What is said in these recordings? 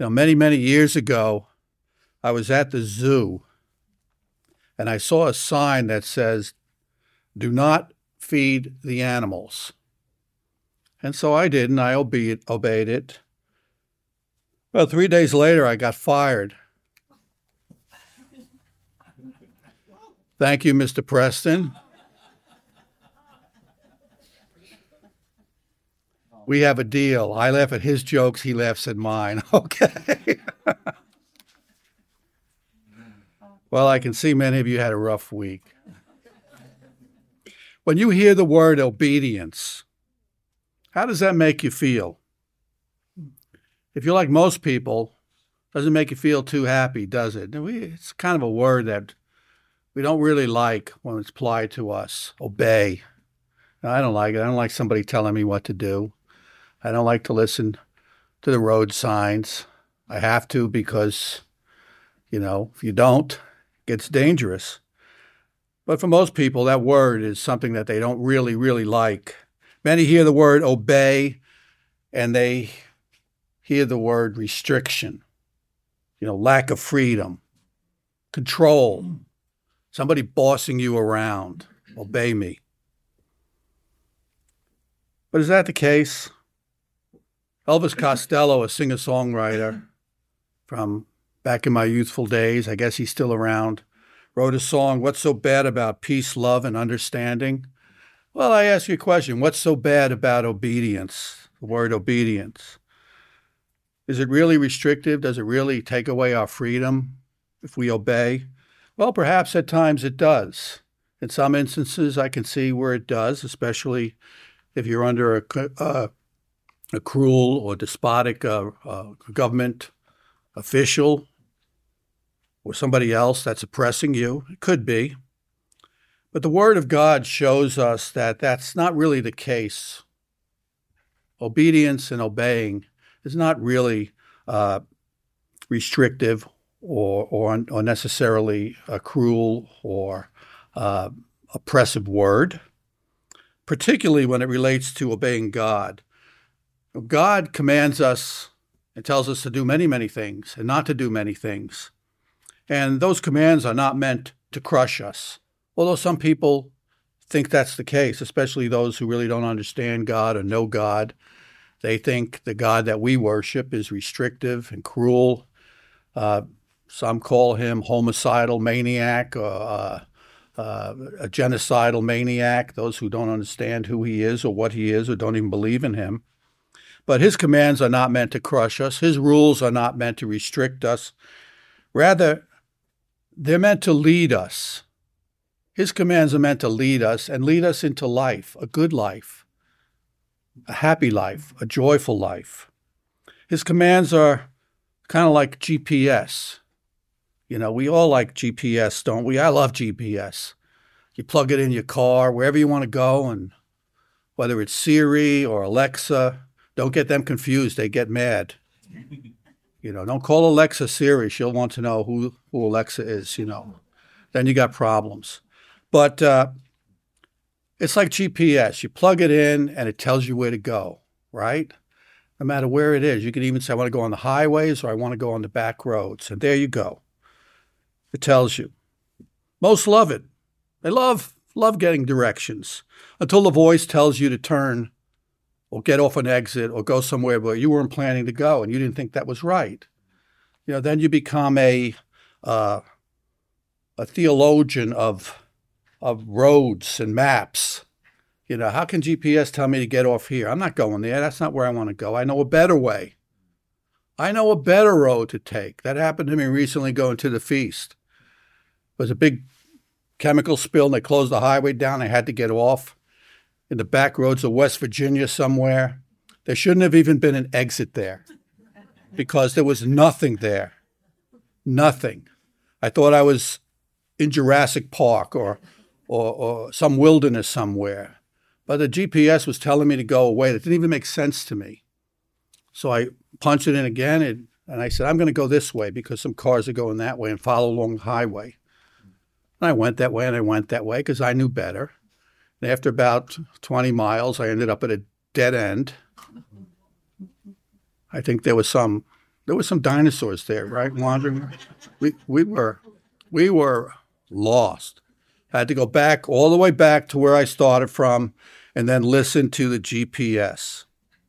Many, many years ago, I was at the zoo and I saw a sign that says, "Do not feed the animals." And so I did, and I obeyed it. Well, 3 days later, I got fired. Thank you, Mr. Preston. We have a deal. I laugh at his jokes, he laughs at mine. Okay. Well, I can see many of you had a rough week. When you hear the word obedience, how does that make you feel? If you're like most people, it doesn't make you feel too happy, does it? It's kind of a word that we don't really like when it's applied to us. Obey. I don't like it. I don't like somebody telling me what to do. I don't like to listen to the road signs. I have to because, if you don't, it gets dangerous. But for most people, that word is something that they don't really, really like. Many hear the word obey and they hear the word restriction, lack of freedom, control, somebody bossing you around. Obey me. But is that the case? Elvis Costello, a singer-songwriter from back in my youthful days, I guess he's still around, wrote a song, "What's so bad about peace, love, and understanding?" Well, I ask you a question. What's so bad about obedience, the word obedience? Is it really restrictive? Does it really take away our freedom if we obey? Well, perhaps at times it does. In some instances, I can see where it does, especially if you're under a cruel or despotic government official or somebody else that's oppressing you. It could be. But the Word of God shows us that that's not really the case. Obedience and obeying is not really restrictive or necessarily a cruel or oppressive word, particularly when it relates to obeying God. God commands us and tells us to do many, many things and not to do many things. And those commands are not meant to crush us, although some people think that's the case, especially those who really don't understand God or know God. They think the God that we worship is restrictive and cruel. Some call him homicidal maniac, a genocidal maniac, those who don't understand who he is or what he is or don't even believe in him. But his commands are not meant to crush us. His rules are not meant to restrict us. Rather, they're meant to lead us. His commands are meant to lead us and lead us into life, a good life, a happy life, a joyful life. His commands are kind of like GPS. We all like GPS, don't we? I love GPS. You plug it in your car, wherever you want to go, and whether it's Siri or Alexa, don't get them confused. They get mad. Don't call Alexa Siri. She'll want to know who Alexa is, Then you got problems. But it's like GPS. You plug it in and it tells you where to go, right? No matter where it is. You can even say, I want to go on the highways or I want to go on the back roads. And there you go. It tells you. Most love it. They love getting directions until the voice tells you to turn or get off an exit or go somewhere where you weren't planning to go and you didn't think that was right. Then you become a theologian of roads and maps. How can GPS tell me to get off here? I'm not going there. That's not where I want to go. I know a better way. I know a better road to take. That happened to me recently going to the feast. There was a big chemical spill and they closed the highway down. I had to get off in the back roads of West Virginia somewhere. There shouldn't have even been an exit there because there was nothing there. Nothing. I thought I was in Jurassic Park or some wilderness somewhere. But the GPS was telling me to go away. That didn't even make sense to me. So I punched it in again, and I said, I'm going to go this way because some cars are going that way and follow along the highway. And I went that way and I went that way because I knew better. And after about 20 miles, I ended up at a dead end. I think there was some There were some dinosaurs there, right? Wandering. We were lost. Had to go back all the way back to where I started from, and then listen to the GPS.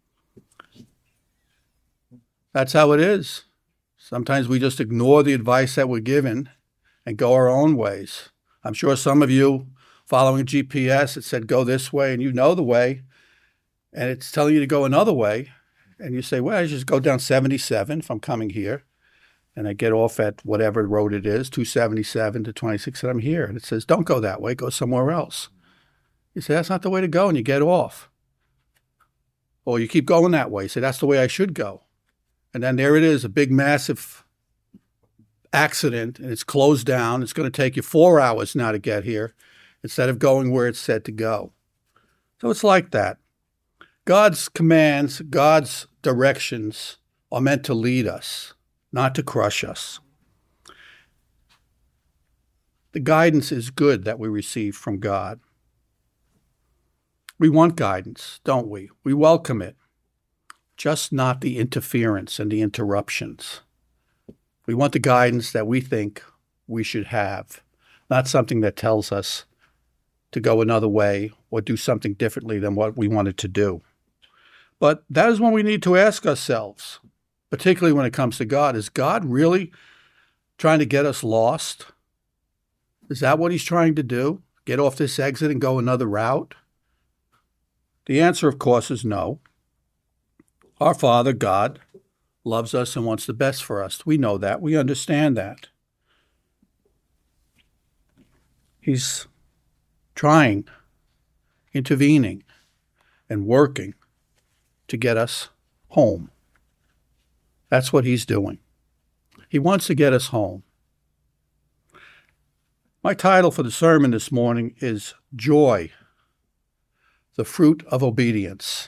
That's how it is. Sometimes we just ignore the advice that we're given and go our own ways. I'm sure some of you following a GPS, it said go this way, and you know the way, and it's telling you to go another way. And you say, well, I just go down 77 if I'm coming here, and I get off at whatever road it is, 277 to 26, and I'm here. And it says, don't go that way, go somewhere else. You say, that's not the way to go, and you get off. Or you keep going that way. You say, that's the way I should go. And then there it is, a big, massive accident, and it's closed down. It's going to take you 4 hours now to get here instead of going where it's said to go. So it's like that. God's commands, God's directions are meant to lead us, not to crush us. The guidance is good that we receive from God. We want guidance, don't we? We welcome it. Just not the interference and the interruptions. We want the guidance that we think we should have, not something that tells us to go another way or do something differently than what we wanted to do. But that is when we need to ask ourselves, particularly when it comes to God, is God really trying to get us lost? Is that what he's trying to do? Get off this exit and go another route? The answer, of course, is no. Our Father, God, loves us and wants the best for us. We know that. We understand that. He's trying, intervening, and working to get us home. That's what he's doing. He wants to get us home. My title for the sermon this morning is Joy, the Fruit of Obedience.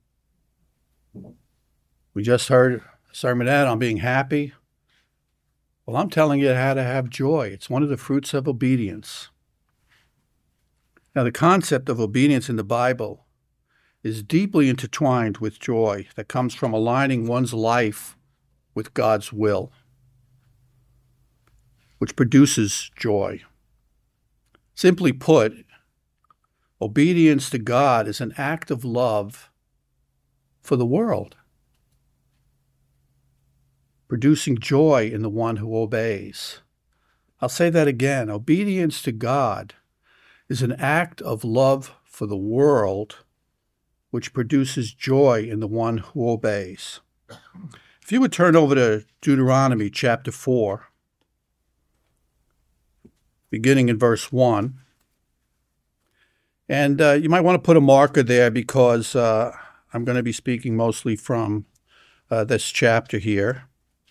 We just heard a sermonette on being happy. Well, I'm telling you how to have joy. It's one of the fruits of obedience. Now, the concept of obedience in the Bible is deeply intertwined with joy that comes from aligning one's life with God's will, which produces joy. Simply put, obedience to God is an act of love for the world, producing joy in the one who obeys. I'll say that again. Obedience to God is an act of love for the world, which produces joy in the one who obeys. If you would turn over to Deuteronomy chapter 4, beginning in verse 1. And you might want to put a marker there because I'm going to be speaking mostly from this chapter here.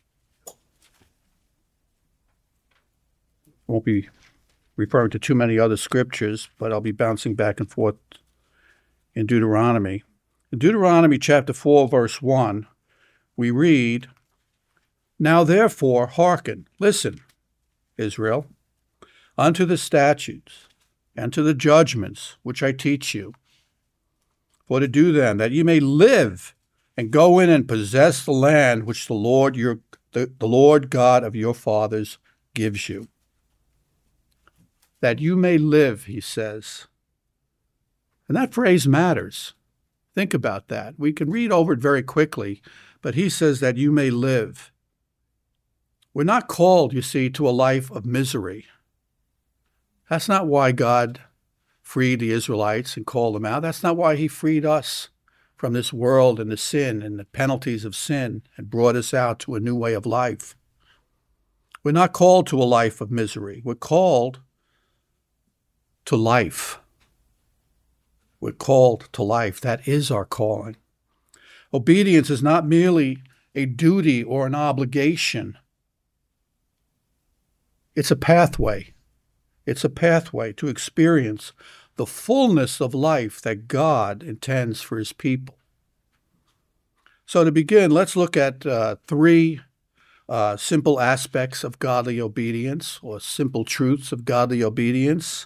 I won't be referring to too many other scriptures, but I'll be bouncing back and forth in Deuteronomy. In Deuteronomy chapter 4, verse 1, we read, Now therefore hearken, listen, Israel, unto the statutes and to the judgments which I teach you, for to do them, that ye may live and go in and possess the land which the Lord God of your fathers gives you. That you may live, he says. And that phrase matters. Think about that. We can read over it very quickly, but he says that you may live. We're not called, you see, to a life of misery. That's not why God freed the Israelites and called them out. That's not why he freed us from this world and the sin and the penalties of sin and brought us out to a new way of life. We're not called to a life of misery. We're called to life. We're called to life. That is our calling. Obedience is not merely a duty or an obligation. It's a pathway. It's a pathway to experience the fullness of life that God intends for his people. So to begin, let's look at three simple aspects of godly obedience, or simple truths of godly obedience.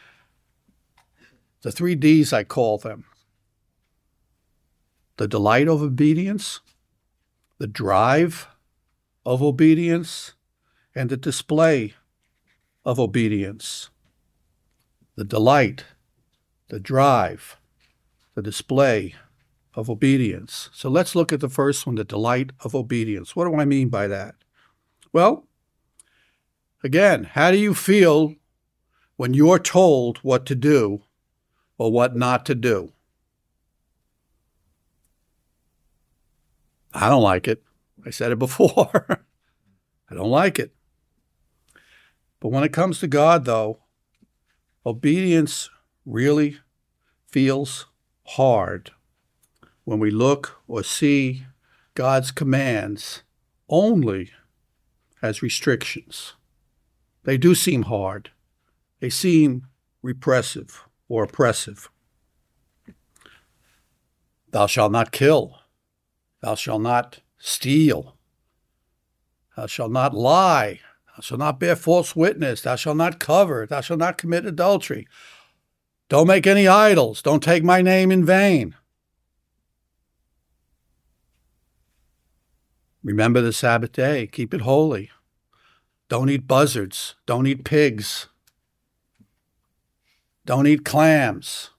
The 3 Ds, I call them. The delight of obedience, the drive of obedience and the display of obedience. The delight, the drive, the display of obedience. So let's look at the first one, the delight of obedience. What do I mean by that? Well, again, how do you feel when you're told what to do or what not to do? I don't like it. I said it before. I don't like it. But when it comes to God, though, obedience really feels hard when we look or see God's commands only as restrictions. They do seem hard. They seem repressive or oppressive. Thou shalt not kill. Thou shalt not steal. Thou shalt not lie. Thou shalt not bear false witness. Thou shalt not covet. Thou shalt not commit adultery. Don't make any idols. Don't take my name in vain. Remember the Sabbath day. Keep it holy. Don't eat buzzards. Don't eat pigs. Don't eat clams.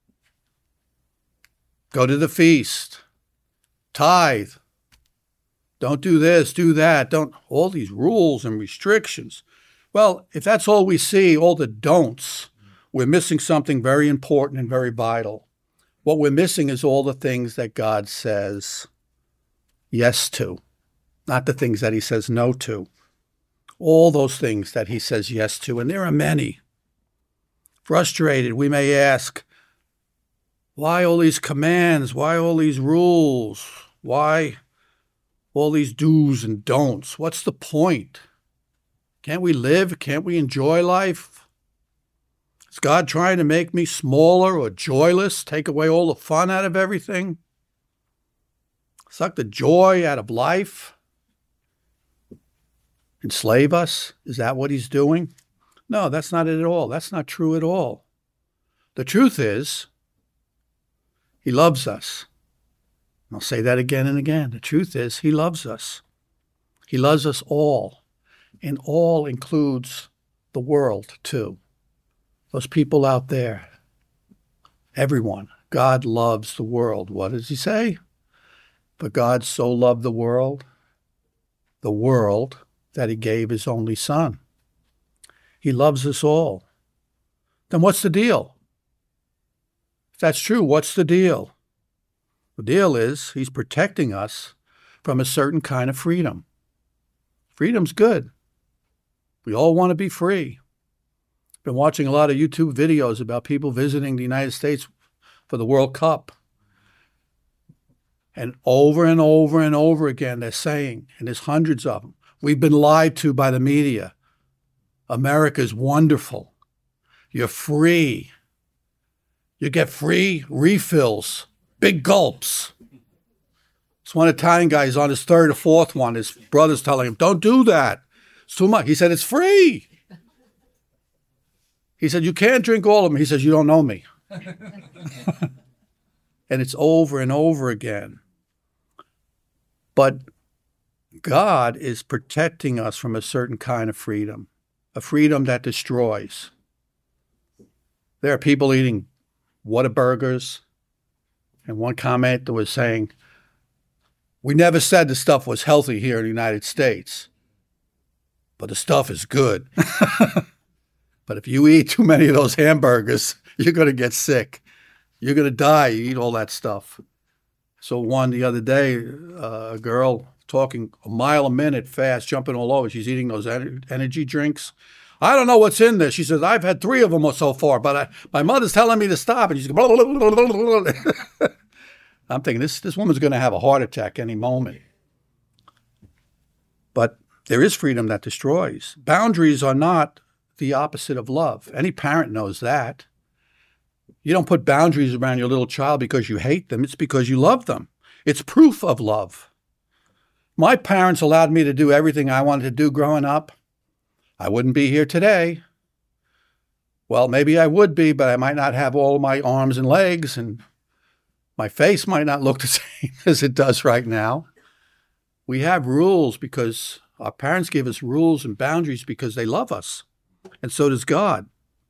Go to the feast. Tithe. Don't do this, do that. Don't, all these rules and restrictions. Well, if that's all we see, all the don'ts, we're missing something very important and very vital. What we're missing is all the things that God says yes to, not the things that he says no to. All those things that he says yes to, and there are many. Frustrated, we may ask, why all these commands? Why all these rules? Why all these do's and don'ts? What's the point? Can't we live? Can't we enjoy life? Is God trying to make me smaller or joyless, take away all the fun out of everything? Suck the joy out of life? Enslave us? Is that what he's doing? No, that's not it at all. That's not true at all. The truth is, he loves us. I'll say that again and again. The truth is, he loves us. He loves us all. And all includes the world, too. Those people out there. Everyone. God loves the world. What does he say? For God so loved the world, that he gave his only Son. He loves us all. Then what's the deal? If that's true, what's the deal? The deal is he's protecting us from a certain kind of freedom. Freedom's good. We all want to be free. Been watching a lot of YouTube videos about people visiting the United States for the World Cup. And over and over again, they're saying, and there's hundreds of them, we've been lied to by the media. America's wonderful. You're free. You get free refills, big gulps. This one Italian guy is on his third or fourth one. His brother's telling him, don't do that. It's too much. He said, it's free. He said, you can't drink all of them. He says, you don't know me. And it's over and over again. But God is protecting us from a certain kind of freedom, a freedom that destroys. There are people eating Whataburgers, and one commenter was saying, we never said the stuff was healthy here in the United States, but the stuff is good. But if you eat too many of those hamburgers, you're going to get sick. You're going to die. You eat all that stuff. So one the other day, a girl talking a mile a minute fast, jumping all over. She's eating those energy drinks. I don't know what's in this. She says, I've had 3 of them so far, but my mother's telling me to stop. And she's going, blah, blah, blah, blah. I'm thinking, this woman's going to have a heart attack any moment. But there is freedom that destroys. Boundaries are not the opposite of love. Any parent knows that. You don't put boundaries around your little child because you hate them. It's because you love them. It's proof of love. My parents allowed me to do everything I wanted to do growing up. I wouldn't be here today. Well, maybe I would be, but I might not have all my arms and legs, and my face might not look the same as it does right now. We have rules because our parents give us rules and boundaries because they love us. And so does God.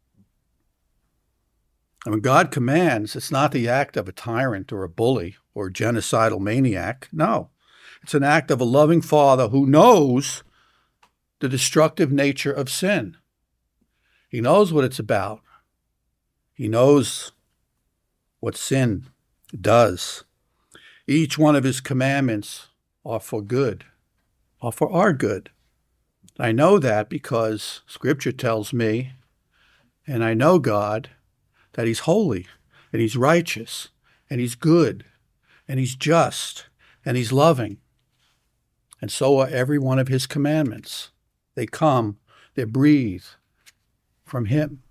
And when God commands, it's not the act of a tyrant or a bully or a genocidal maniac. No, it's an act of a loving Father who knows the destructive nature of sin. He knows what it's about. He knows what sin does. Each one of his commandments are for good, are for our good. I know that because Scripture tells me, and I know God, that he's holy, and he's righteous, and he's good, and he's just, and he's loving. And so are every one of his commandments. They come, they breathe from him.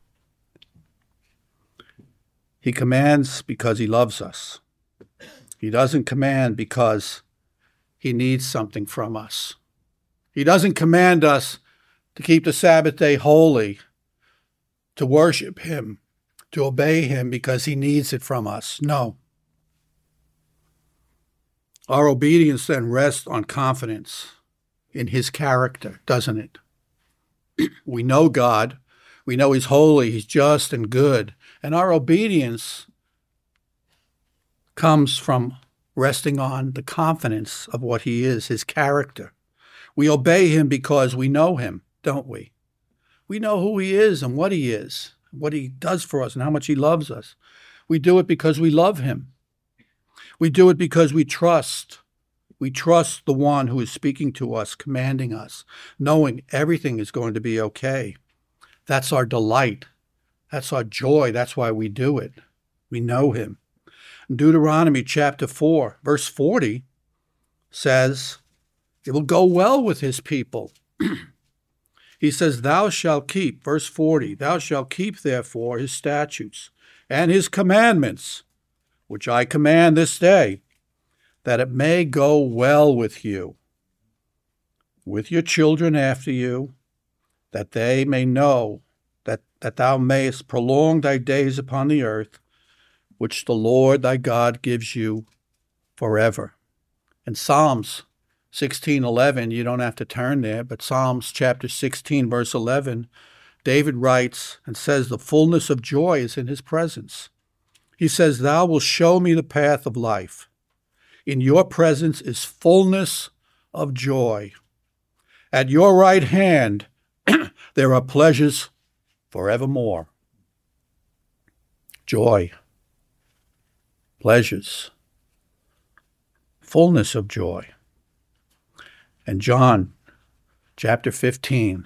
He commands because he loves us. He doesn't command because he needs something from us. He doesn't command us to keep the Sabbath day holy, to worship him, to obey him because he needs it from us. No. Our obedience then rests on confidence in his character, doesn't it? We know God. We know he's holy, he's just and good. And our obedience comes from resting on the confidence of what he is, his character. We obey him because we know him, don't we? We know who he is and what he is, what he does for us and how much he loves us. We do it because we love him. We do it because we trust. We trust the one who is speaking to us, commanding us, knowing everything is going to be okay. That's our delight. That's our joy. That's why we do it. We know him. Deuteronomy chapter 4, verse 40 says, it will go well with his people. He says, thou shalt keep, verse 40, thou shalt keep therefore his statutes and his commandments, which I command this day, that it may go well with you, with your children after you, that they may know that thou mayest prolong thy days upon the earth, which the Lord thy God gives you forever. In Psalms 16:11, you don't have to turn there, but Psalms chapter 16, verse 11, David writes and says, the fullness of joy is in his presence. He says, thou wilt show me the path of life. In your presence is fullness of joy. At your right hand there are pleasures forevermore. Joy, pleasures, fullness of joy. And John chapter 15,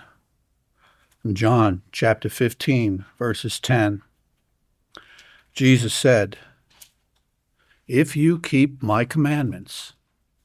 verses 10, Jesus said, if you keep my commandments,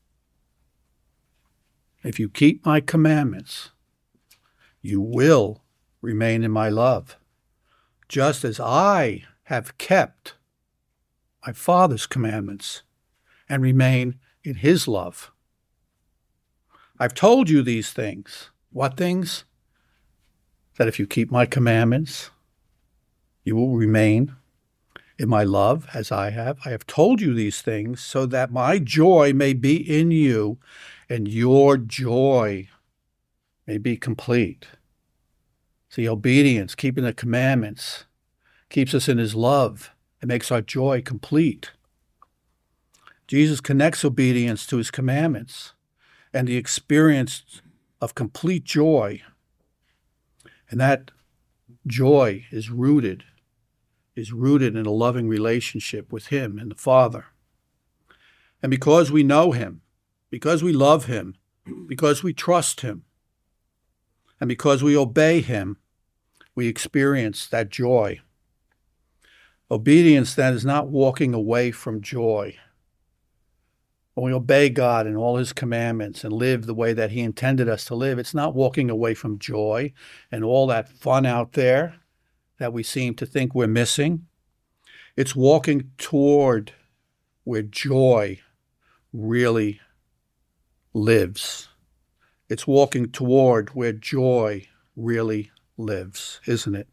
you will remain in my love, just as I have kept my Father's commandments and remain in his love. I've told you these things. What things? That if you keep my commandments, you will remain in my love as I have. I have told you these things so that my joy may be in you and your joy may be complete. See, obedience, keeping the commandments, keeps us in his love. It makes our joy complete. Jesus connects obedience to his commandments and the experience of complete joy. And that joy is rooted in a loving relationship with him and the Father. And because we know him, because we love him, because we trust him, and because we obey him, we experience that joy. Obedience, then, is not walking away from joy. When we obey God and all his commandments and live the way that he intended us to live, it's not walking away from joy and all that fun out there that we seem to think we're missing. It's walking toward where joy really lives. It's walking toward where joy really lives, isn't it?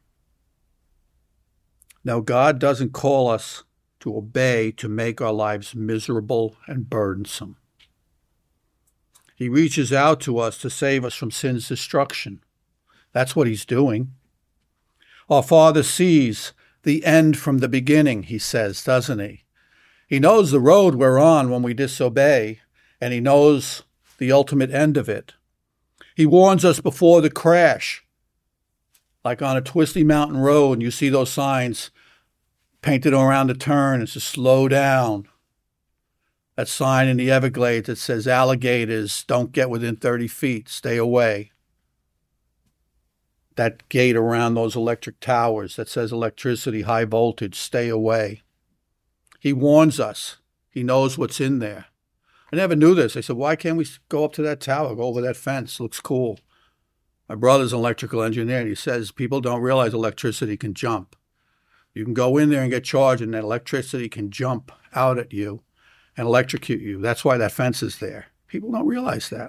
Now, God doesn't call us to obey to make our lives miserable and burdensome. He reaches out to us to save us from sin's destruction. That's what he's doing. Our Father sees the end from the beginning, he says, doesn't he? He knows the road we're on when we disobey, and he knows the ultimate end of it. He warns us before the crash. Like on a twisty mountain road, and you see those signs painted around the turn, it says slow down. That sign in the Everglades that says alligators don't get within 30 feet, stay away. That gate around those electric towers that says electricity, high voltage, stay away. He warns us. He knows what's in there. I never knew this. I said, why can't we go up to that tower, go over that fence? Looks cool. My brother's an electrical engineer, and he says people don't realize electricity can jump. You can go in there and get charged, and that electricity can jump out at you and electrocute you. That's why that fence is there. People don't realize that.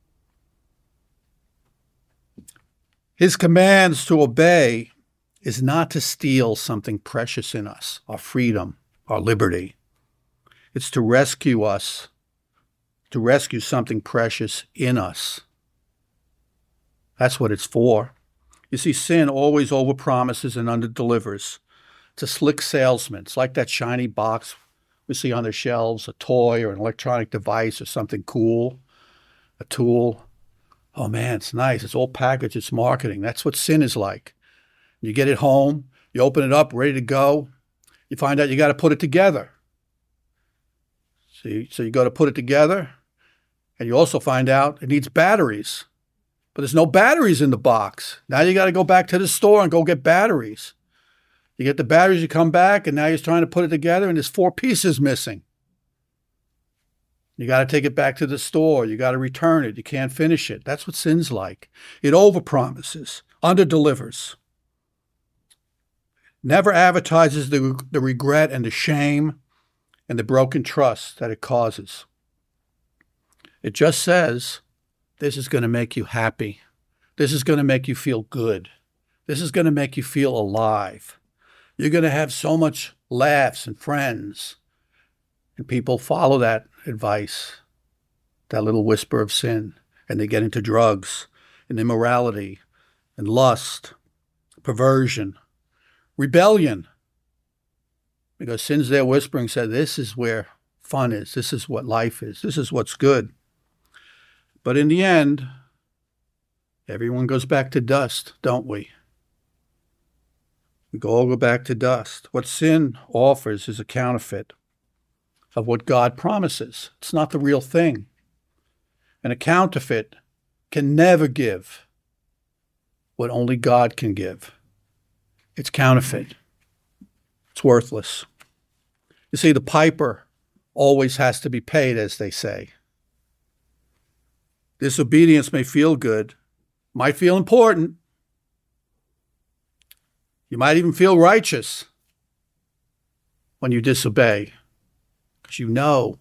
His commands to obey is not to steal something precious in us, our freedom, our liberty. It's to rescue us, to rescue something precious in us. That's what it's for. You see, sin always overpromises and underdelivers. It's a slick salesman. It's like that shiny box we see on the shelves, a toy or an electronic device or something cool, a tool. Oh man, it's nice. It's all packaged. It's marketing. That's what sin is like. You get it home, you open it up, ready to go. You find out you got to put it together. So you got to put it together, and you also find out it needs batteries. But there's no batteries in the box. Now you got to go back to the store and go get batteries. You get the batteries, you come back, and now you're trying to put it together, and there's 4 pieces missing. You got to take it back to the store. You got to return it. You can't finish it. That's what sin's like. It overpromises, underdelivers. Never advertises the regret and the shame and the broken trust that it causes. It just says, this is going to make you happy. This is going to make you feel good. This is going to make you feel alive. You're going to have so much laughs and friends. And people follow that advice, that little whisper of sin, and they get into drugs and immorality and lust, perversion, rebellion. Because sin's there whispering, said, this is where fun is. This is what life is. This is what's good. But in the end, everyone goes back to dust, don't we? We all go back to dust. What sin offers is a counterfeit of what God promises. It's not the real thing. And a counterfeit can never give what only God can give. It's counterfeit. It's worthless. You see, the piper always has to be paid, as they say. Disobedience may feel good, might feel important. You might even feel righteous when you disobey, because you know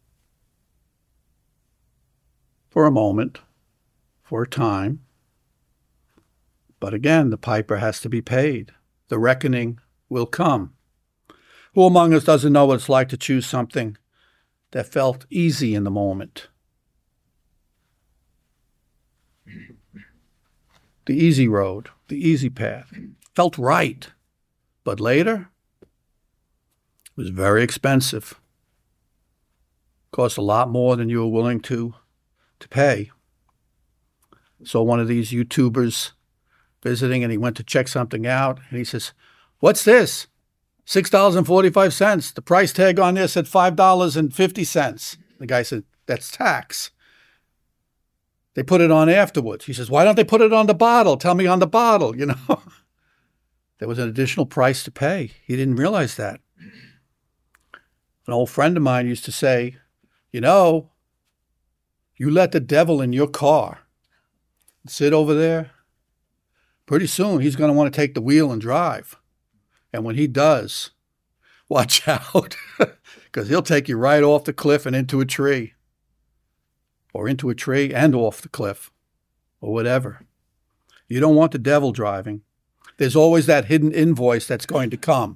for a moment, for a time. But again, the piper has to be paid. The reckoning will come. Who among us doesn't know what it's like to choose something that felt easy in the moment? The easy road, the easy path, felt right. But later, it was very expensive. Cost a lot more than you were willing to pay. So one of these YouTubers visiting, and he went to check something out, and he says, "What's this? $6.45. The price tag on this said $5.50. The guy said, "That's tax." They put it on afterwards. He says, "Why don't they put it on the bottle? Tell me on the bottle, you know." There was an additional price to pay. He didn't realize that. An old friend of mine used to say, you know, you let the devil in your car, sit over there, pretty soon he's going to want to take the wheel and drive. And when he does, watch out, because he'll take you right off the cliff and into a tree. Or into a tree and off the cliff, or whatever. You don't want the devil driving. There's always that hidden invoice that's going to come.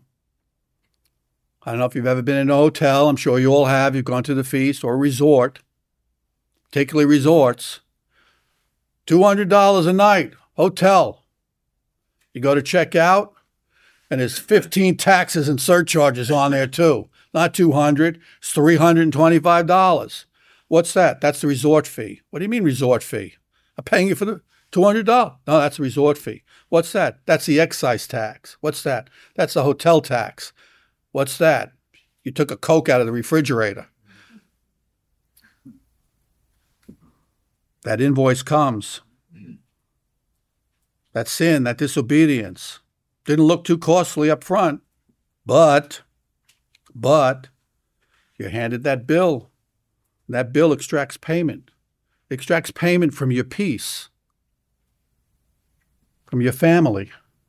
I don't know if you've ever been in a hotel. I'm sure you all have. You've gone to the feast or a resort. particularly resorts. $200 a night, hotel. You go to check out, and there's 15 taxes and surcharges on there too. Not $200, it's $325. What's that? That's the resort fee. What do you mean resort fee? I'm paying you for the $200. No, that's the resort fee. What's that? That's the excise tax. What's that? That's the hotel tax. What's that? You took a Coke out of the refrigerator. That invoice comes. That sin, that disobedience, didn't look too costly up front, but you're handed that bill. That bill extracts payment. It extracts payment from your peace, from your family,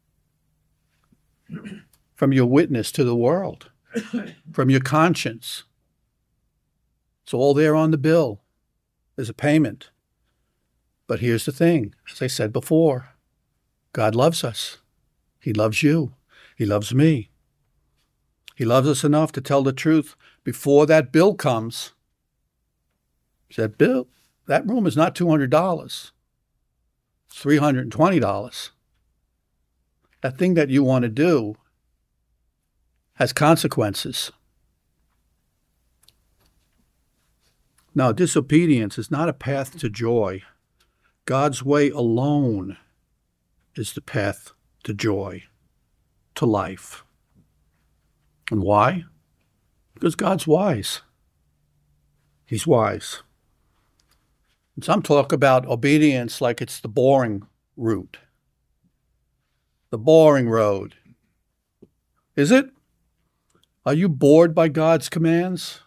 from your witness to the world, from your conscience. It's all there on the bill. There's a payment. But here's the thing, as I said before, God loves us. He loves you. He loves me. He loves us enough to tell the truth before that bill comes. He said, Bill, that room is not $200. It's $320. That thing that you want to do has consequences. Now, disobedience is not a path to joy. God's way alone is the path to joy, to life. And why? Because God's wise. He's wise. And some talk about obedience like it's the boring route, the boring road. Is it? Are you bored by God's commands?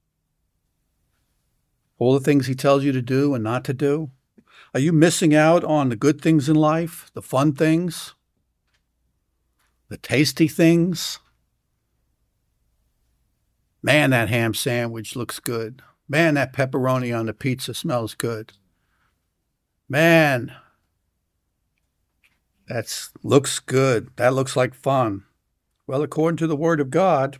All the things he tells you to do and not to do? Are you missing out on the good things in life, the fun things, the tasty things? Man, that ham sandwich looks good. Man, that pepperoni on the pizza smells good. Man, that looks good. That looks like fun. Well, according to the Word of God,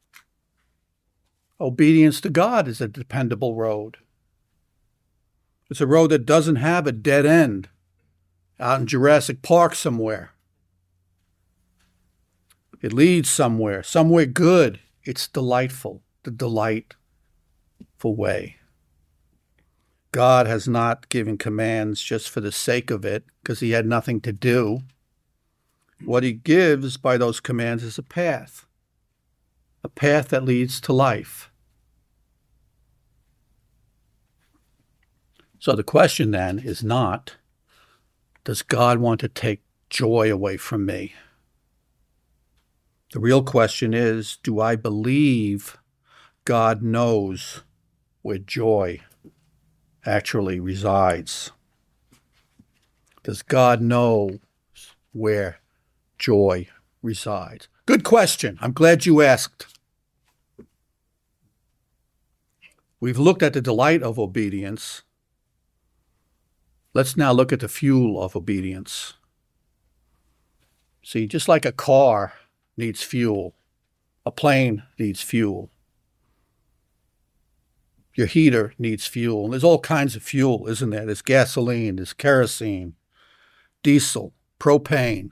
obedience to God is a dependable road. It's a road that doesn't have a dead end out in Jurassic Park somewhere. It leads somewhere good. It's delightful, the delightful way. God has not given commands just for the sake of it, because he had nothing to do. What he gives by those commands is a path that leads to life. So the question then is not, does God want to take joy away from me? The real question is, do I believe God knows where joy actually resides? Does God know where joy resides? Good question. I'm glad you asked. We've looked at the delight of obedience. Let's now look at the fuel of obedience. See, just like a car needs fuel, a plane needs fuel, your heater needs fuel. And there's all kinds of fuel, isn't there? There's gasoline, there's kerosene, diesel, propane.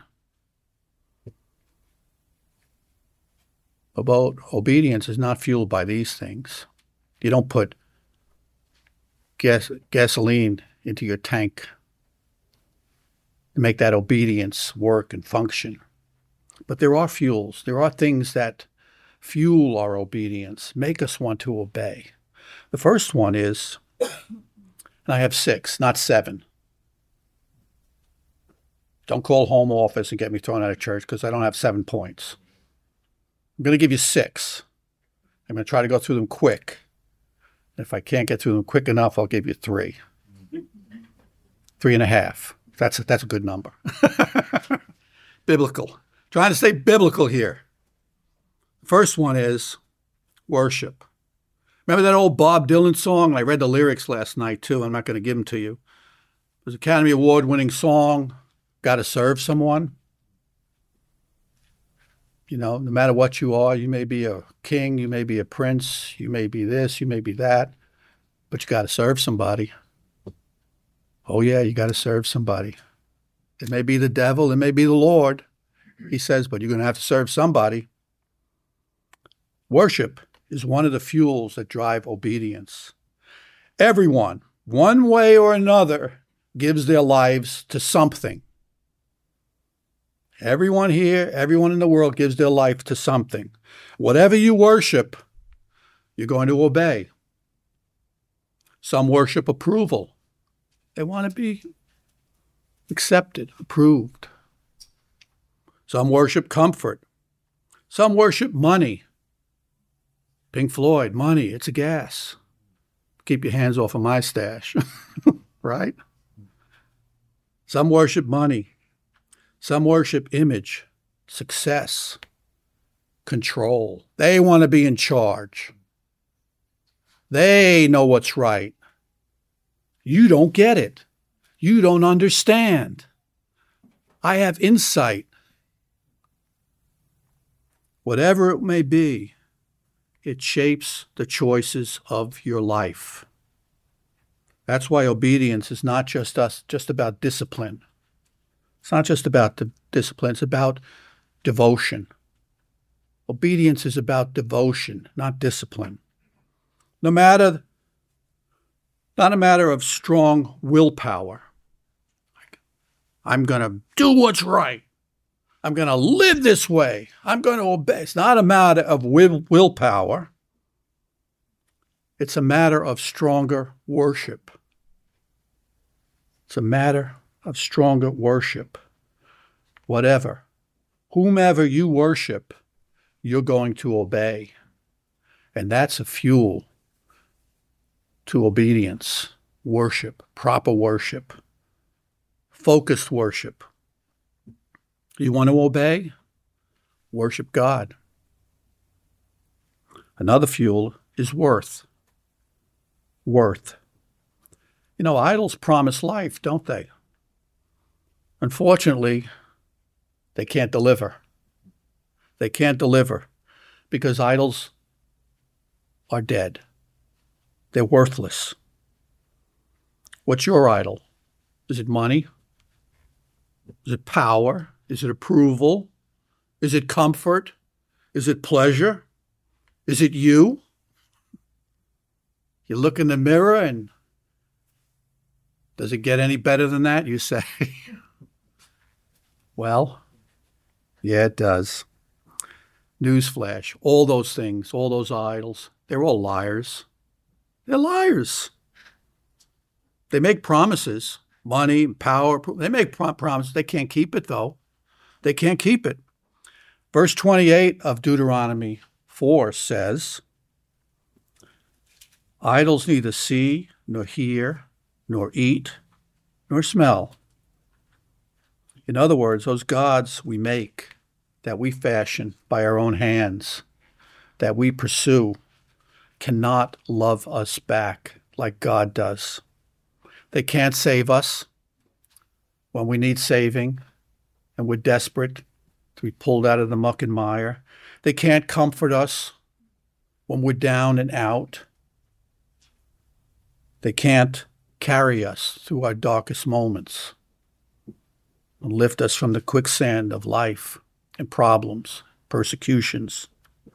About obedience is not fueled by these things. You don't put gasoline into your tank to make that obedience work and function. But there are fuels. There are things that fuel our obedience, make us want to obey. The first one is, and I have 6, not 7. Don't call home office and get me thrown out of church because I don't have 7 points. I'm going to give you 6. I'm going to try to go through them quick. If I can't get through them quick enough, I'll give you 3. 3.5. That's a good number. Biblical. Trying to stay biblical here. First one is worship. Remember that old Bob Dylan song? I read the lyrics last night, too. I'm not going to give them to you. It was an Academy Award-winning song, Got to Serve Someone. You know, no matter what you are, you may be a king, you may be a prince, you may be this, you may be that, but you got to serve somebody. Oh, yeah, you got to serve somebody. It may be the devil, it may be the Lord, he says, but you're going to have to serve somebody. Worship is one of the fuels that drive obedience. Everyone, one way or another, gives their lives to something. Everyone here, everyone in the world gives their life to something. Whatever you worship, you're going to obey. Some worship approval. They want to be accepted, approved. Some worship comfort. Some worship money. Pink Floyd, money, it's a gas. Keep your hands off of my stash, right? Some worship money. Some worship image, success, control. They want to be in charge. They know what's right. You don't get it. You don't understand. I have insight. Whatever it may be, it shapes the choices of your life. That's why obedience is not just about discipline. It's not just about the discipline, it's about devotion. Obedience is about devotion, not discipline. Not a matter of strong willpower. I'm going to do what's right. I'm going to live this way. I'm going to obey. It's not a matter of willpower. It's a matter of stronger worship. It's a matter of stronger worship. Whatever, whomever you worship, you're going to obey. And that's a fuel to obedience, worship, proper worship, focused worship. You want to obey? Worship God. Another fuel is worth. Worth. You know, idols promise life, don't they? Unfortunately, they can't deliver. They can't deliver because idols are dead. They're worthless. What's your idol? Is it money? Is it power? Is it approval? Is it comfort? Is it pleasure? Is it you? You look in the mirror and does it get any better than that? You say, well, yeah, it does. Newsflash, all those things, all those idols, they're all liars. They're liars. They make promises, money, power. They make promises. They can't keep it, though. They can't keep it. Verse 28 of Deuteronomy 4 says, idols neither see, nor hear, nor eat, nor smell. In other words, those gods we make, that we fashion by our own hands, that we pursue, cannot love us back like God does. They can't save us when we need saving and we're desperate to be pulled out of the muck and mire. They can't comfort us when we're down and out. They can't carry us through our darkest moments and lift us from the quicksand of life and problems, persecutions.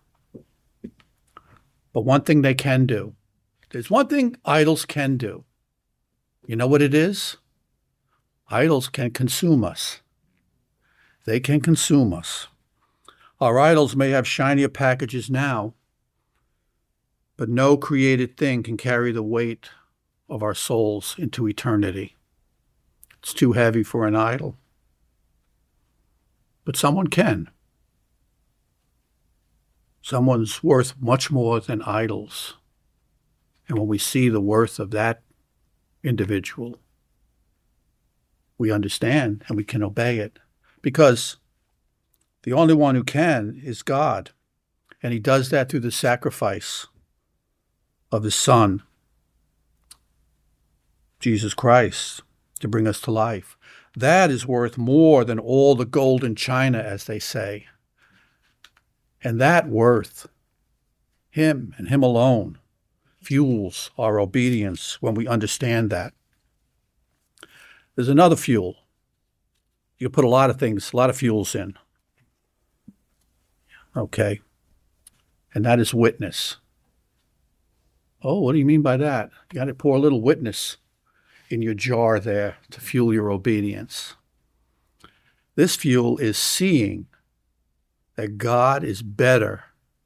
But one thing they can do, there's one thing idols can do. You know what it is? Idols can consume us. They can consume us. Our idols may have shinier packages now, but no created thing can carry the weight of our souls into eternity. It's too heavy for an idol. But someone can. Someone's worth much more than idols. And when we see the worth of that individual, we understand and we can obey it. Because the only one who can is God. And he does that through the sacrifice of his Son, Jesus Christ, to bring us to life. That is worth more than all the gold in China, as they say. And that worth, him and him alone, fuels our obedience when we understand that. There's another fuel. You can put a lot of things, a lot of fuels in. Okay. And that is witness. Oh, what do you mean by that? You got to pour a little witness in your jar there to fuel your obedience. This fuel is seeing that God is better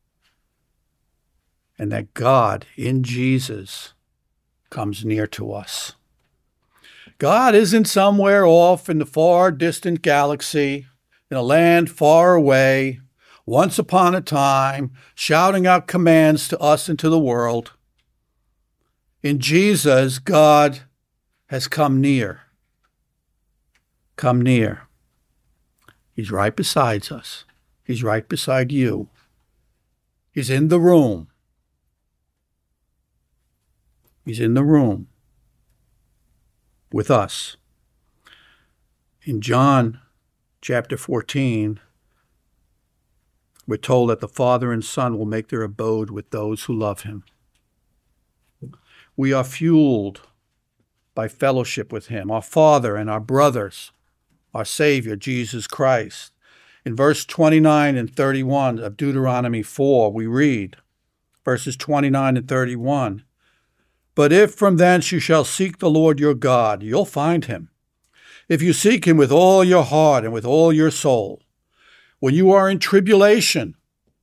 and that God in Jesus comes near to us. God isn't somewhere off in the far distant galaxy, in a land far away, once upon a time, shouting out commands to us and to the world. In Jesus, God has come near. Come near. He's right beside us. He's right beside you. He's in the room. He's in the room with us. In John chapter 14, we're told that the Father and Son will make their abode with those who love him. We are fueled by fellowship with him, our Father and our brothers, our Savior, Jesus Christ. In verse 29 and 31 of Deuteronomy 4, we read, verses 29 and 31, "But if from thence you shall seek the Lord your God, you'll find him. If you seek him with all your heart and with all your soul. When you are in tribulation,"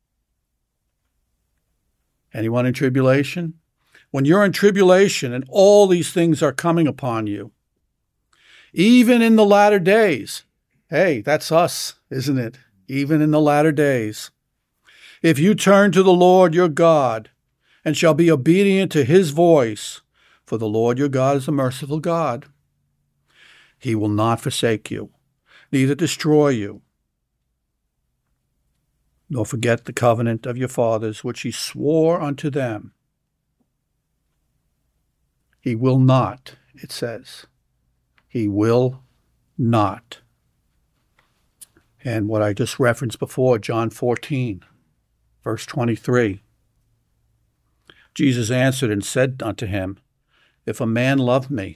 anyone in tribulation? When you're in tribulation and all these things are coming upon you, even in the latter days, hey, that's us, isn't it? Even in the latter days. If you turn to the Lord your God and shall be obedient to his voice, for the Lord your God is a merciful God, he will not forsake you, neither destroy you, nor forget the covenant of your fathers, which he swore unto them. He will not, it says. He will not. And what I just referenced before, John 14, verse 23. Jesus answered and said unto him, "If a man love me,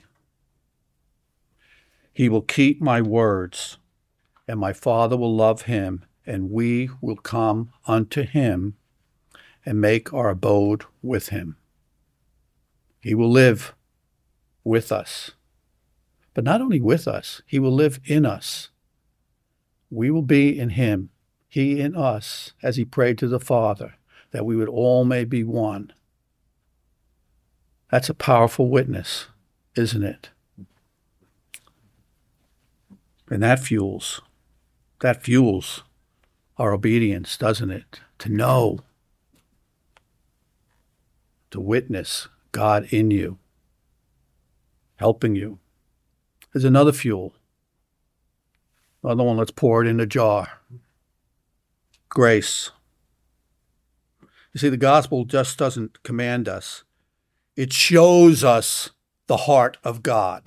he will keep my words, and my Father will love him, and we will come unto him and make our abode with him." He will live with us. But not only with us, he will live in us. We will be in him, he in us, as he prayed to the Father, that we would all may be one. That's a powerful witness, isn't it? And that fuels our obedience, doesn't it? To know, to witness God in you, helping you. There's another fuel. Another one, let's pour it in a jar. Grace. You see, the gospel just doesn't command us. It shows us the heart of God.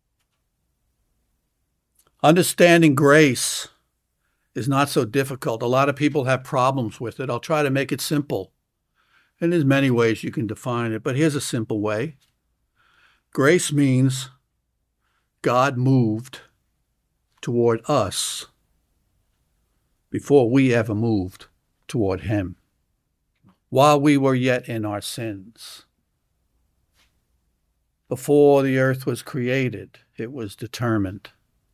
Understanding grace is not so difficult. A lot of people have problems with it. I'll try to make it simple. And there's many ways you can define it, but here's a simple way. Grace means God moved toward us before we ever moved toward him, while we were yet in our sins. Before the earth was created, it was determined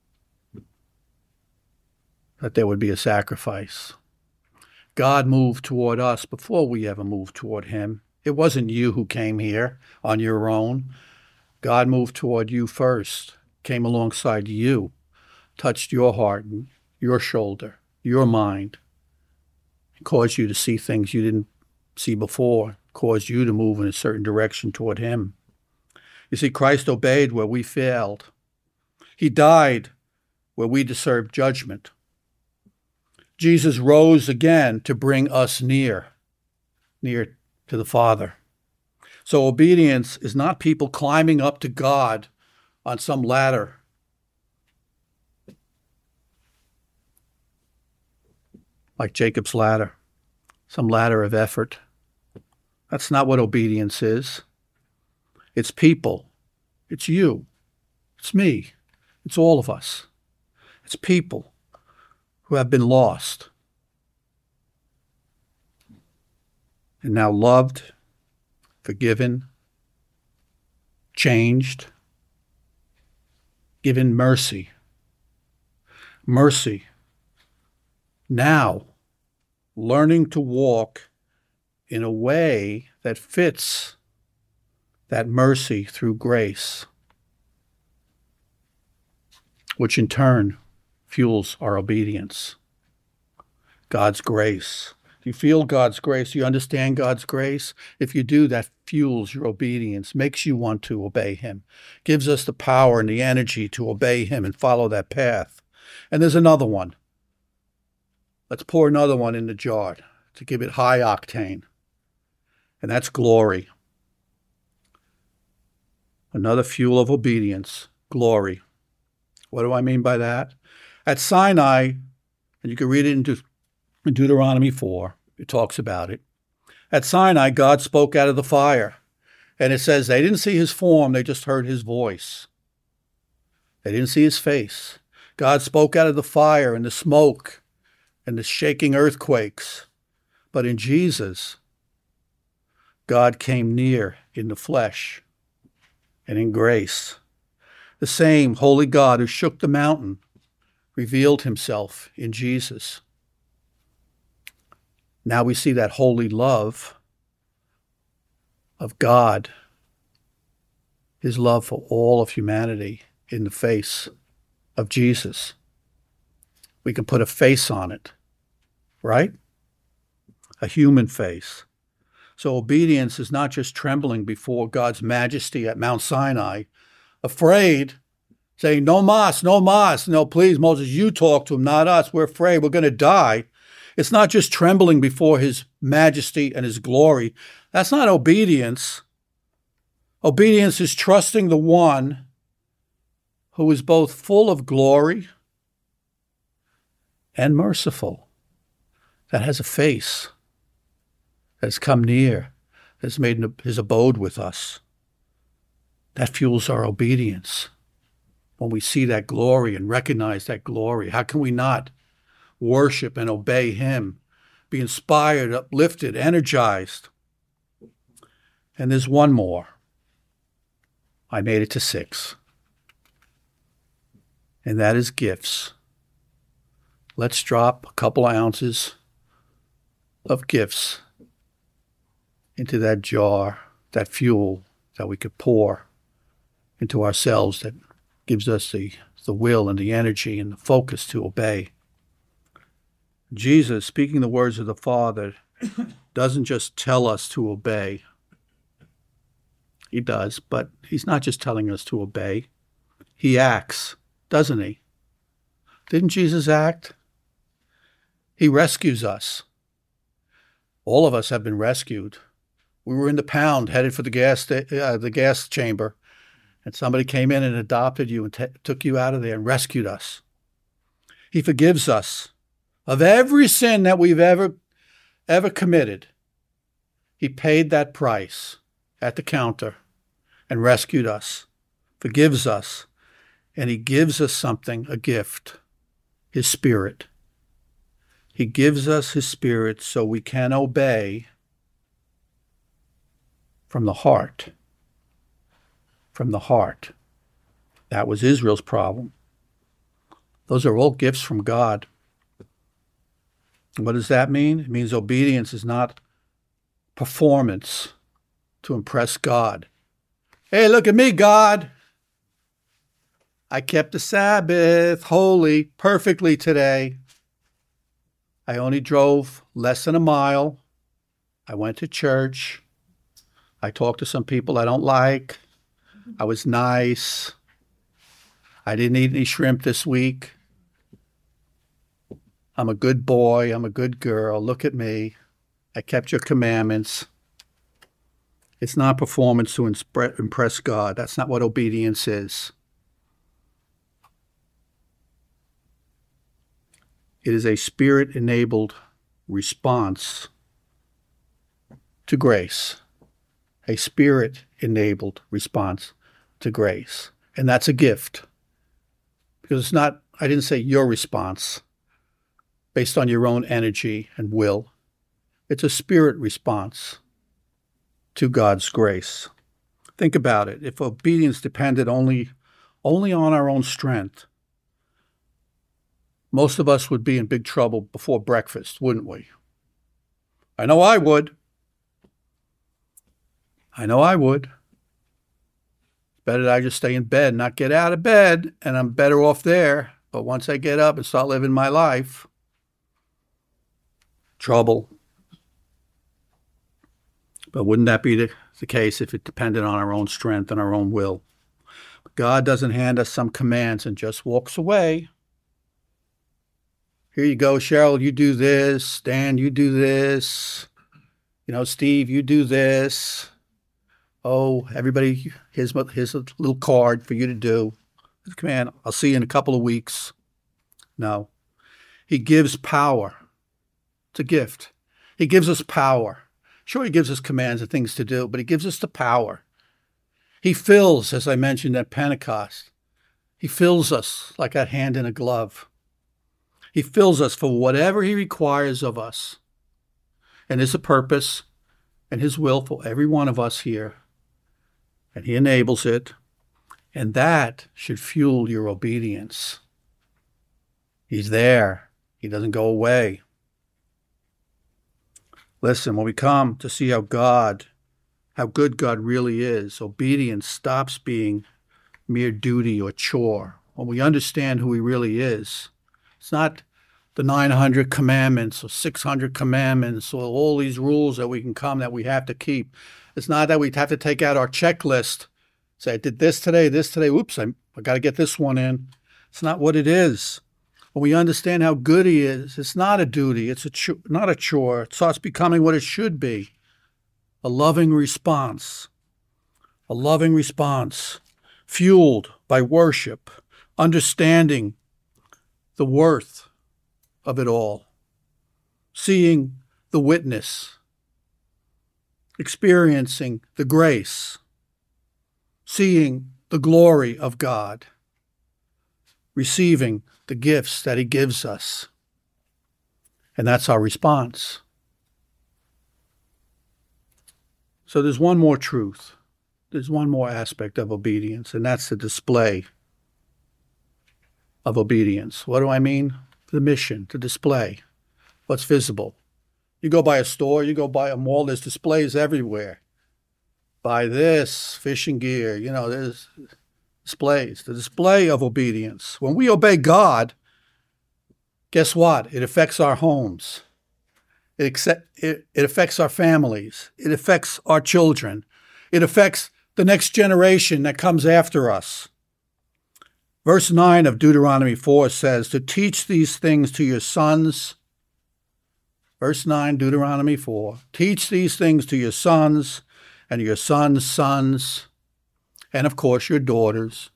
that there would be a sacrifice. God moved toward us before we ever moved toward him. It wasn't you who came here on your own. God moved toward you first, came alongside you, touched your heart, your shoulder, your mind, caused you to see things you didn't see before, caused you to move in a certain direction toward him. You see, Christ obeyed where we failed. He died where we deserved judgment. Jesus rose again to bring us near to the Father. So obedience is not people climbing up to God on some ladder. Like Jacob's ladder, some ladder of effort. That's not what obedience is. It's people. It's you. It's me. It's all of us. It's people who have been lost and now loved, forgiven, changed, given mercy. Mercy. Now, learning to walk in a way that fits that mercy through grace, which in turn fuels our obedience. God's grace. Do you feel God's grace? Do you understand God's grace? If you do, that fuels your obedience, makes you want to obey him, gives us the power and the energy to obey him and follow that path. And there's another one. Let's pour another one in the jar to give it high octane. And that's glory. Another fuel of obedience, glory. What do I mean by that? At Sinai, and you can read it in Deuteronomy 4, it talks about it. At Sinai, God spoke out of the fire. And it says they didn't see his form, they just heard his voice. They didn't see his face. God spoke out of the fire and the smoke and the shaking earthquakes. But in Jesus, God came near in the flesh and in grace. The same holy God who shook the mountain revealed himself in Jesus. Now we see that holy love of God, his love for all of humanity in the face of Jesus. We can put a face on it, right? A human face. So obedience is not just trembling before God's majesty at Mount Sinai, afraid, saying, no mas, no mas. No, please, Moses, you talk to him, not us. We're afraid. We're going to die. It's not just trembling before his majesty and his glory. That's not obedience. Obedience is trusting the one who is both full of glory and merciful, that has a face, that has come near, that has made his abode with us. That fuels our obedience. When we see that glory and recognize that glory, how can we not worship and obey him, be inspired, uplifted, energized? And there's one more. I made it to 6. And that is gifts. Let's drop a couple of ounces of gifts into that jar, that fuel that we could pour into ourselves that gives us the will and the energy and the focus to obey. Jesus, speaking the words of the Father, doesn't just tell us to obey. He does, but he's not just telling us to obey. He acts, doesn't he? Didn't Jesus act? He rescues us. All of us have been rescued. We were in the pound, headed for the gas chamber, and somebody came in and adopted you and took you out of there and rescued us. He forgives us of every sin that we've ever committed. He paid that price at the counter and rescued us, forgives us, and he gives us something, a gift, his Spirit. He gives us his Spirit so we can obey from the heart. From the heart. That was Israel's problem. Those are all gifts from God. What does that mean? It means obedience is not performance to impress God. Hey, look at me, God. I kept the Sabbath holy perfectly today. I only drove less than a mile. I went to church. I talked to some people I don't like. I was nice. I didn't eat any shrimp this week. I'm a good boy. I'm a good girl. Look at me. I kept your commandments. It's not performance to impress God. That's not what obedience is. It is a Spirit-enabled response to grace. A Spirit-enabled response to grace. And that's a gift. Because it's not, I didn't say your response based on your own energy and will. It's a spirit response to God's grace. Think about it. If obedience depended only on our own strength, most of us would be in big trouble before breakfast, wouldn't we? I know I would. Better that I just stay in bed, not get out of bed, and I'm better off there. But once I get up and start living my life, trouble. But wouldn't that be the case if it depended on our own strength and our own will? But God doesn't hand us some commands and just walks away. Here you go, Cheryl, you do this. Dan, you do this. Steve, you do this. Oh, everybody, here's a little card for you to do. Command, I'll see you in a couple of weeks. No. He gives power. It's a gift. He gives us power. Sure, he gives us commands and things to do, but he gives us the power. He fills, as I mentioned at Pentecost, he fills us like a hand in a glove. He fills us for whatever he requires of us. And there's a purpose and his will for every one of us here. And he enables it. And that should fuel your obedience. He's there. He doesn't go away. Listen, when we come to see how good God really is, obedience stops being mere duty or chore. When we understand who he really is, it's not the 900 commandments or 600 commandments or all these rules that we have to keep. It's not that we have to take out our checklist, say, I did this today, oops, I got to get this one in. It's not what it is. When we understand how good he is, it's not a duty, it's not a chore. It starts becoming what it should be, a loving response. A loving response fueled by worship, understanding the worth of it all, seeing the witness, experiencing the grace, seeing the glory of God, receiving the gifts that he gives us. And that's our response. So there's one more truth. There's one more aspect of obedience, and that's the display of obedience. What do I mean? The mission, to display what's visible. You go by a store, you go by a mall, there's displays everywhere. Buy this, fishing gear, there's displays. The display of obedience. When we obey God, guess what? It affects our homes. It affects our families. It affects our children. It affects the next generation that comes after us. Verse 9 of Deuteronomy 4 says, to teach these things to your sons. Verse 9, Deuteronomy 4. Teach these things to your sons and your sons' sons, and of course your daughters.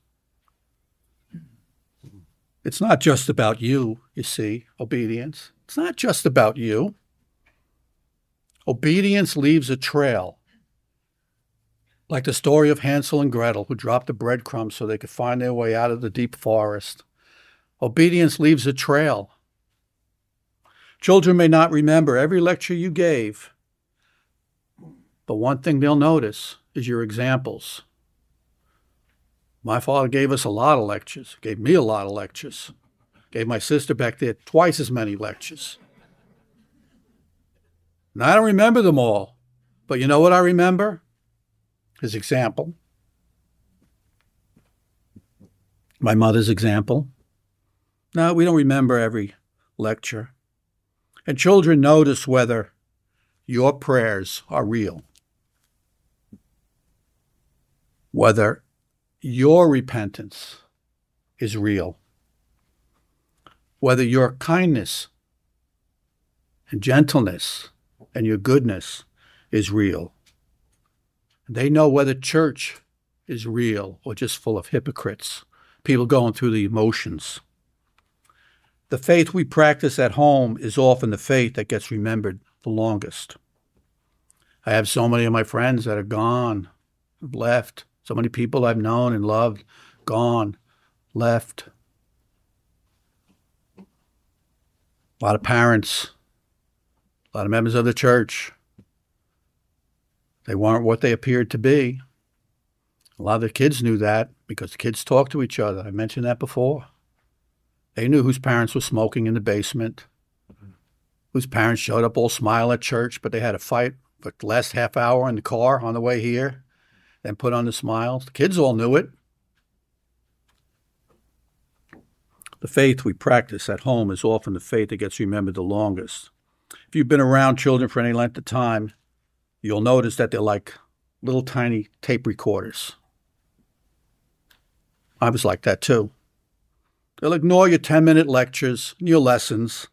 It's not just about you, you see, obedience. It's not just about you. Obedience leaves a trail. Like the story of Hansel and Gretel, who dropped the breadcrumbs so they could find their way out of the deep forest. Obedience leaves a trail. Children may not remember every lecture you gave, but one thing they'll notice is your examples. My father gave us a lot of lectures, gave me a lot of lectures, gave my sister back there twice as many lectures. And I don't remember them all, but you know what I remember? His example. My mother's example. No, we don't remember every lecture. And children notice whether your prayers are real, whether your repentance is real, whether your kindness and gentleness and your goodness is real. They know whether church is real or just full of hypocrites, people going through the emotions. The faith we practice at home is often the faith that gets remembered the longest. I have so many of my friends that are gone, left. So many people I've known and loved, gone, left. A lot of parents, a lot of members of the church, they weren't what they appeared to be. A lot of the kids knew that because the kids talked to each other. I mentioned that before. They knew whose parents were smoking in the basement, whose parents showed up all smile at church, but they had a fight for the last half hour in the car on the way here, then put on the smiles. The kids all knew it. The faith we practice at home is often the faith that gets remembered the longest. If you've been around children for any length of time, you'll notice that they're like little tiny tape recorders. I was like that too. They'll ignore your 10-minute lectures and your lessons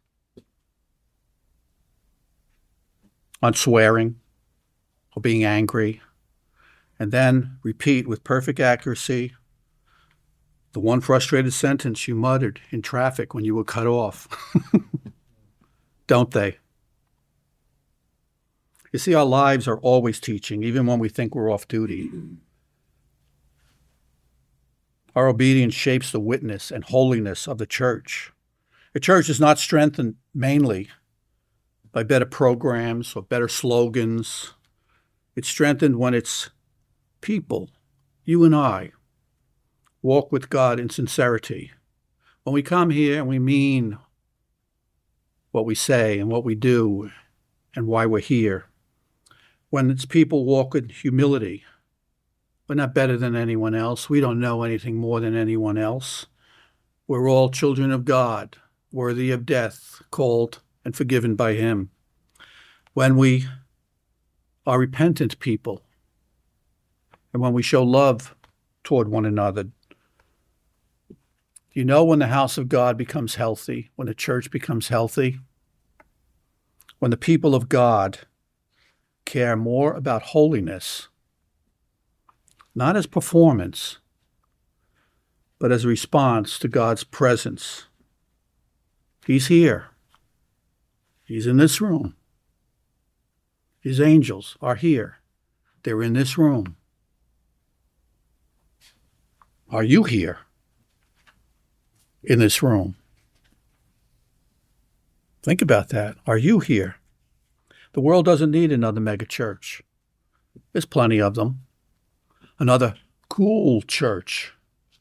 on swearing or being angry, and then repeat with perfect accuracy the one frustrated sentence you muttered in traffic when you were cut off. Don't they? You see, our lives are always teaching, even when we think we're off duty. Our obedience shapes the witness and holiness of the church. The church is not strengthened mainly by better programs or better slogans. It's strengthened when its people, you and I, walk with God in sincerity. When we come here and we mean what we say and what we do and why we're here. When its people walk in humility. We're not better than anyone else. We don't know anything more than anyone else. We're all children of God, worthy of death, called and forgiven by Him. When we are repentant people, and when we show love toward one another. You know when the house of God becomes healthy, when the church becomes healthy? When the people of God care more about holiness, not as performance, but as a response to God's presence. He's here. He's in this room. His angels are here. They're in this room. Are you here in this room? Think about that. Are you here? The world doesn't need another mega church. There's plenty of them. Another cool church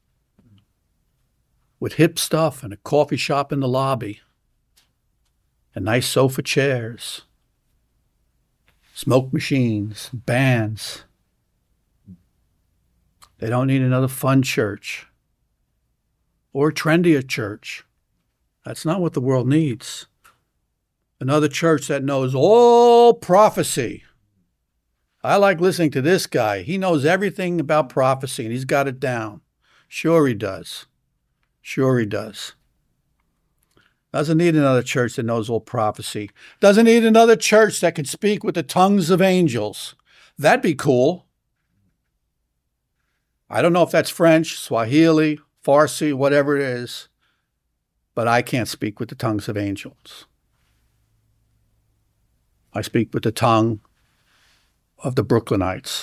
with hip stuff and a coffee shop in the lobby and nice sofa chairs, smoke machines, bands. They don't need another fun church or a trendier church. That's not what the world needs. Another church that knows all prophecy. I like listening to this guy. He knows everything about prophecy, and he's got it down. Sure he does. Sure he does. Doesn't need another church that knows all prophecy. Doesn't need another church that can speak with the tongues of angels. That'd be cool. I don't know if that's French, Swahili, Farsi, whatever it is, but I can't speak with the tongues of angels. I speak with the tongue of the Brooklynites.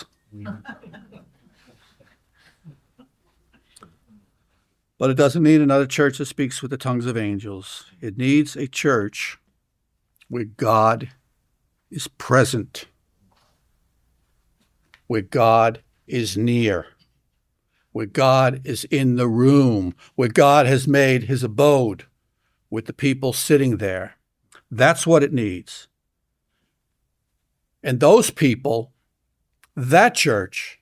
But it doesn't need another church that speaks with the tongues of angels. It needs a church where God is present, where God is near, where God is in the room, where God has made His abode with the people sitting there. That's what it needs. And those people, that church,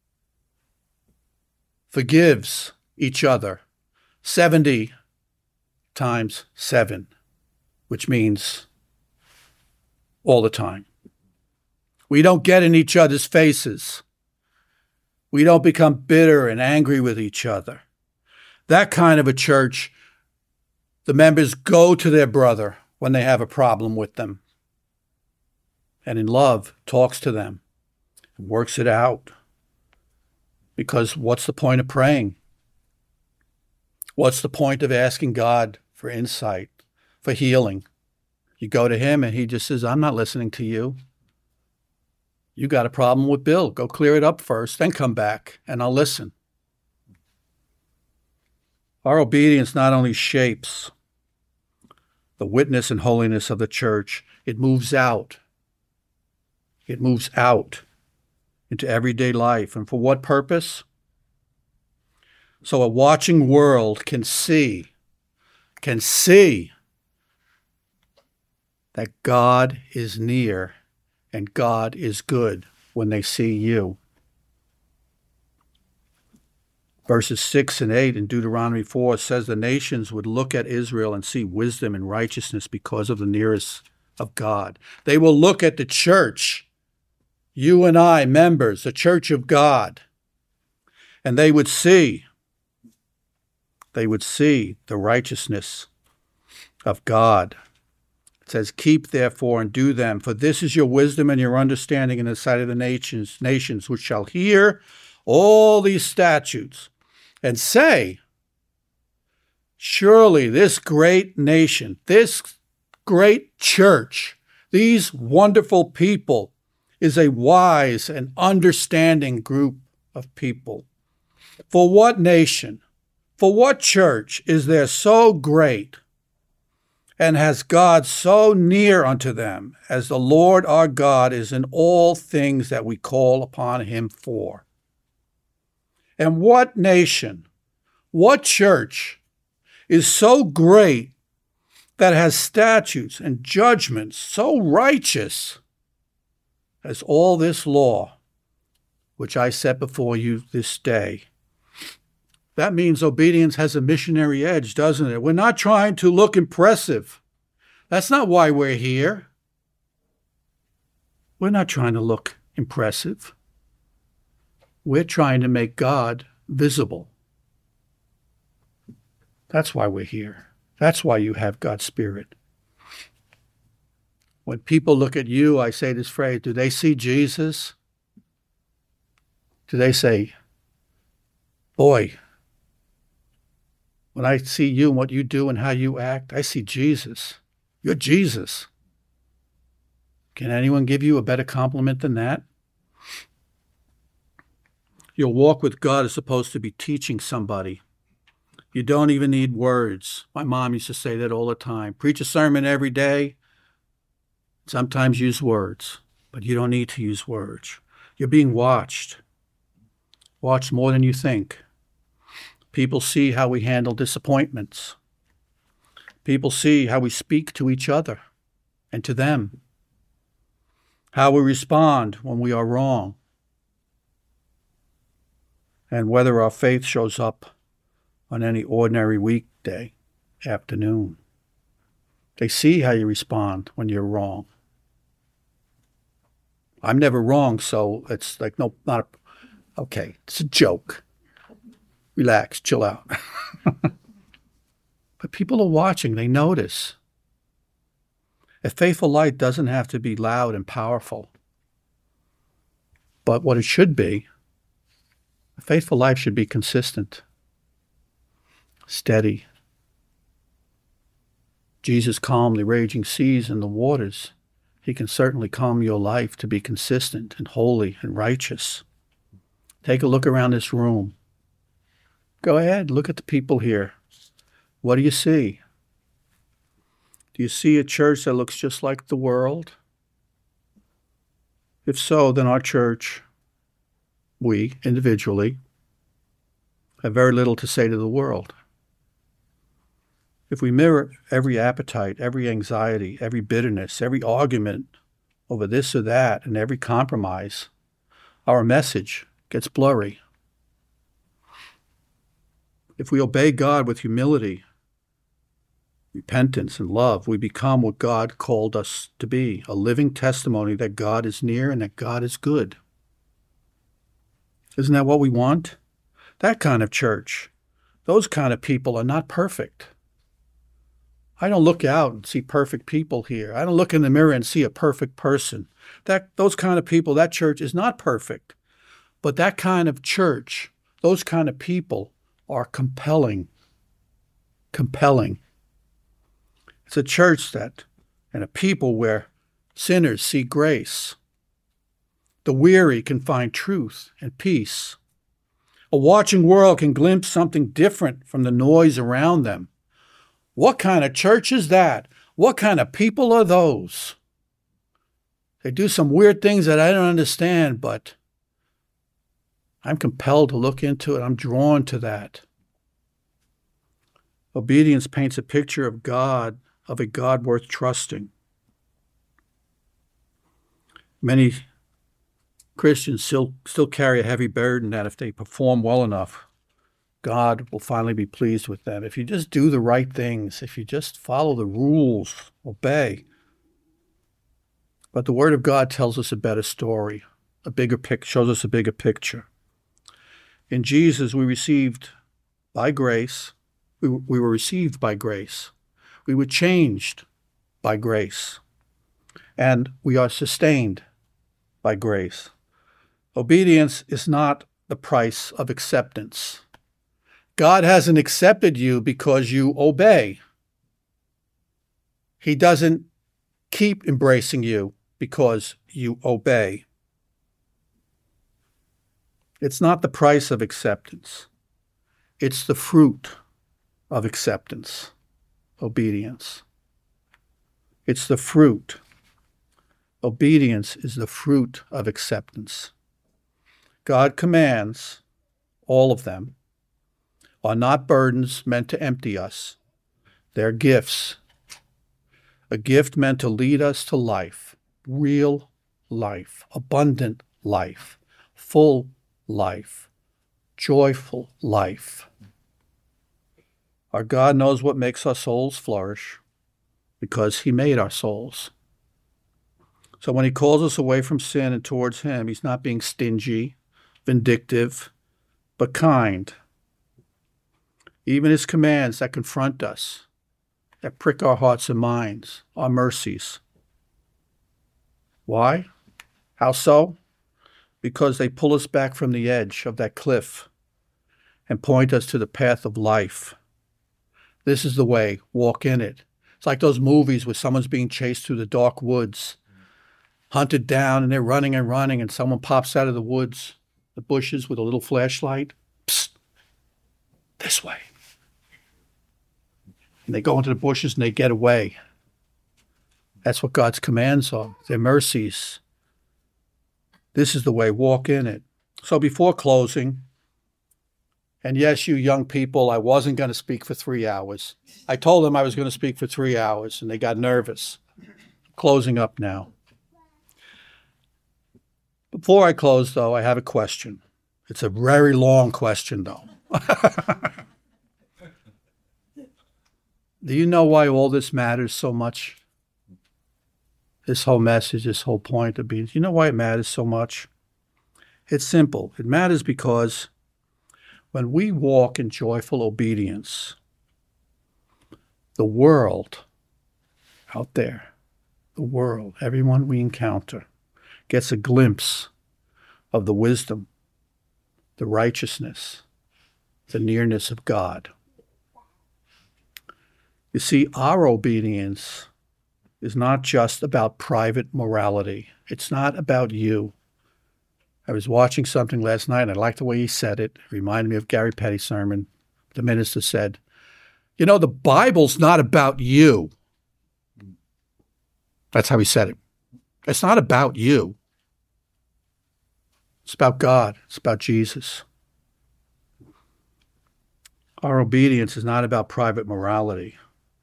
forgives each other 70 times 7, which means all the time. We don't get in each other's faces. We don't become bitter and angry with each other. That kind of a church, the members go to their brother when they have a problem with them, and in love talks to them and works it out. Because what's the point of praying? What's the point of asking God for insight, for healing? You go to Him and He just says, I'm not listening to you. You got a problem with Bill. Go clear it up first, then come back and I'll listen. Our obedience not only shapes the witness and holiness of the church, it moves out. It moves out into everyday life. And for what purpose? So a watching world can see that God is near and God is good when they see you. Verses 6 and 8 in Deuteronomy 4 says the nations would look at Israel and see wisdom and righteousness because of the nearness of God. They will look at the church, you and I, members, the church of God, and they would see the righteousness of God. It says, keep therefore and do them, for this is your wisdom and your understanding in the sight of the nations which shall hear all these statutes and say, surely this great nation, this great church, these wonderful people is a wise and understanding group of people. For what nation, for what church is there so great and has God so near unto them as the Lord our God is in all things that we call upon him for? And what nation, what church is so great that has statutes and judgments so righteous as all this law which I set before you this day? That means obedience has a missionary edge, doesn't it? We're not trying to look impressive. That's not why we're here. We're not trying to look impressive. We're trying to make God visible. That's why we're here. That's why you have God's Spirit. When people look at you, I say this phrase, do they see Jesus? Do they say, boy, when I see you and what you do and how you act, I see Jesus. You're Jesus. Can anyone give you a better compliment than that? Your walk with God is supposed to be teaching somebody. You don't even need words. My mom used to say that all the time. Preach a sermon every day. Sometimes use words, but you don't need to use words. You're being watched. Watched more than you think. People see how we handle disappointments. People see how we speak to each other and to them. How we respond when we are wrong. And whether our faith shows up on any ordinary weekday afternoon. They see how you respond when you're wrong. I'm never wrong, so it's like, no, not a, okay, it's a joke. Relax, chill out. But people are watching, they notice. A faithful light doesn't have to be loud and powerful. But what it should be, a faithful life should be consistent, steady. Jesus calmed the raging seas and the waters. He can certainly calm your life to be consistent and holy and righteous. Take a look around this room. Go ahead, look at the people here. What do you see? Do you see a church that looks just like the world? If so, then our church, we individually, have very little to say to the world. If we mirror every appetite, every anxiety, every bitterness, every argument over this or that, and every compromise, our message gets blurry. If we obey God with humility, repentance, and love, we become what God called us to be, a living testimony that God is near and that God is good. Isn't that what we want? That kind of church, those kind of people are not perfect. I don't look out and see perfect people here. I don't look in the mirror and see a perfect person. Those kind of people, that church is not perfect. But that kind of church, those kind of people are compelling. Compelling. It's a church and a people where sinners see grace. The weary can find truth and peace. A watching world can glimpse something different from the noise around them. What kind of church is that? What kind of people are those? They do some weird things that I don't understand, but I'm compelled to look into it. I'm drawn to that. Obedience paints a picture of God, of a God worth trusting. Many Christians still carry a heavy burden that if they perform well enough, God will finally be pleased with them. If you just do the right things, if you just follow the rules, obey. But the Word of God tells us a better story, a bigger picture, shows us a bigger picture. In Jesus, we received by grace. We were received by grace. We were changed by grace. And we are sustained by grace. Obedience is not the price of acceptance. God hasn't accepted you because you obey. He doesn't keep embracing you because you obey. It's not the price of acceptance. It's the fruit of acceptance, obedience. It's the fruit. Obedience is the fruit of acceptance. God commands, all of them, are not burdens meant to empty us. They're gifts. A gift meant to lead us to life, real life, abundant life, full life, joyful life. Our God knows what makes our souls flourish because He made our souls. So when He calls us away from sin and towards Him, He's not being stingy, vindictive, but kind. Even His commands that confront us, that prick our hearts and minds, are mercies. Why? How so? Because they pull us back from the edge of that cliff and point us to the path of life. This is the way, walk in it. It's like those movies where someone's being chased through the dark woods, hunted down, and they're running and running, and someone pops out of the woods, the bushes, with a little flashlight. Psst, this way. And they go into the bushes and they get away. That's what God's commands are. They're mercies. This is the way, walk in it. So before closing, and yes, you young people, I wasn't going to speak for 3 hours. I told them I was going to speak for 3 hours, and they got nervous. Closing up now. Before I close, though, I have a question. It's a very long question, though. Do you know why all this matters so much? This whole message, this whole point of being, do you know why it matters so much? It's simple. It matters because when we walk in joyful obedience, the world out there, the world, everyone we encounter, gets a glimpse of the wisdom, the righteousness, the nearness of God. You see, our obedience is not just about private morality. It's not about you. I was watching something last night, and I liked the way he said it. It reminded me of Gary Petty's sermon. The minister said, you know, the Bible's not about you. That's how he said it. It's not about you. It's about God. It's about Jesus. Our obedience is not about private morality.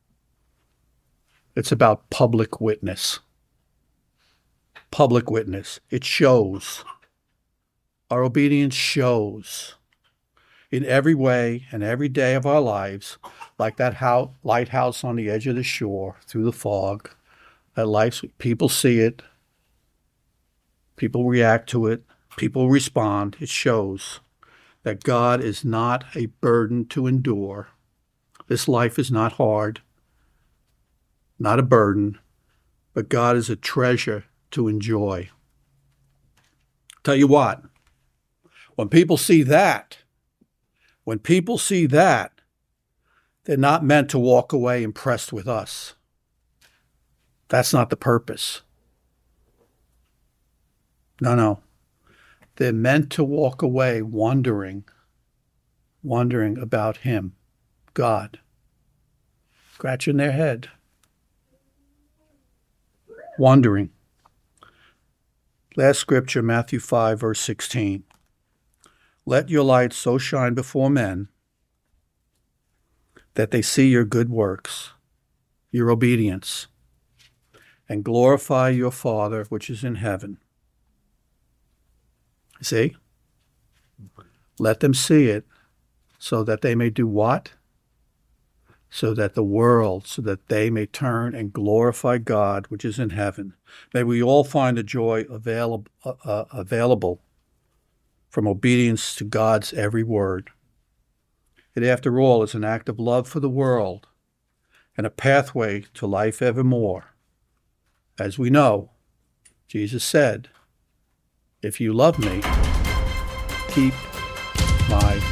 It's about public witness. Public witness. It shows. Our obedience shows in every way and every day of our lives, like that lighthouse on the edge of the shore through the fog. That light, people see it. People react to it. People respond. It shows that God is not a burden to endure. This life is not hard, not a burden, but God is a treasure to enjoy. Tell you what, when people see that, they're not meant to walk away impressed with us. That's not the purpose. No. They're meant to walk away wondering about Him, God, scratching their head. wondering. Last scripture, Matthew 5, verse 16. Let your light so shine before men that they see your good works, your obedience, and glorify your Father which is in heaven. See? Let them see it so that they may do what? So that they may turn and glorify God which is in heaven. May we all find the joy available from obedience to God's every word. It, after all, is an act of love for the world and a pathway to life evermore. As we know, Jesus said, "If you love me, keep my